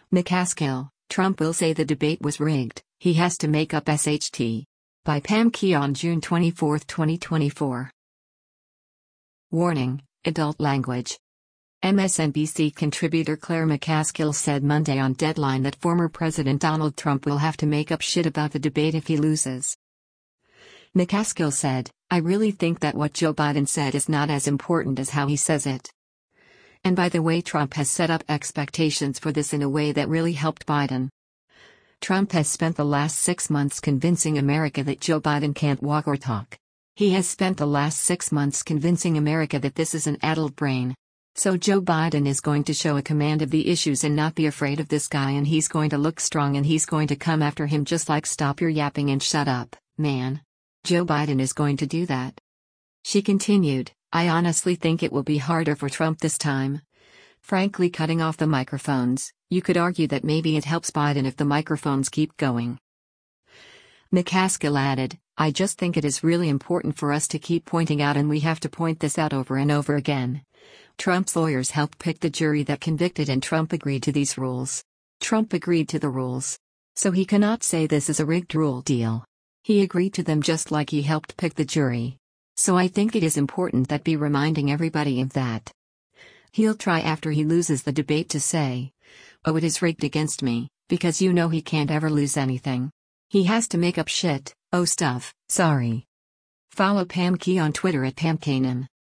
McCaskill, Trump will say the debate was rigged, he has to make up SHT. By Pam Key on June 24, 2024. Warning, adult language. MSNBC contributor Claire McCaskill said Monday on Deadline that former President Donald Trump will have to make up shit about the debate if he loses. McCaskill said, "I really think that what Joe Biden said is not as important as how he says it. And by the way, Trump has set up expectations for this in a way that really helped Biden. Trump has spent the last 6 months convincing America that Joe Biden can't walk or talk. He has spent the last 6 months convincing America that this is an addled brain. So Joe Biden is going to show a command of the issues and not be afraid of this guy, and he's going to look strong and he's going to come after him just like stop your yapping and shut up, man. Joe Biden is going to do that." She continued, "I honestly think it will be harder for Trump this time. Frankly, cutting off the microphones, you could argue that maybe it helps Biden if the microphones keep going." McCaskill added, "I just think it is really important for us to keep pointing out, and we have to point this out over and over again. Trump's lawyers helped pick the jury that convicted, and Trump agreed to these rules. Trump agreed to the rules. So he cannot say this is a rigged rule deal. He agreed to them just like he helped pick the jury. So I think it is important that be reminding everybody of that. He'll try after he loses the debate to say, 'Oh, it is rigged against me,' because you know he can't ever lose anything. He has to make up shit, stuff, sorry." Follow Pam Key on Twitter at PamKanan.